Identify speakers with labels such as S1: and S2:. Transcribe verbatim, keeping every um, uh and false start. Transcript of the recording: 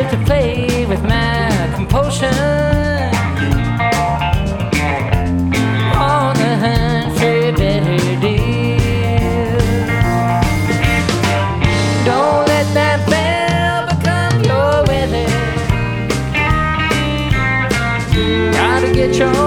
S1: to play with my compulsion. On the hunt for a better deal. Don't let that bell become your weather. Gotta get your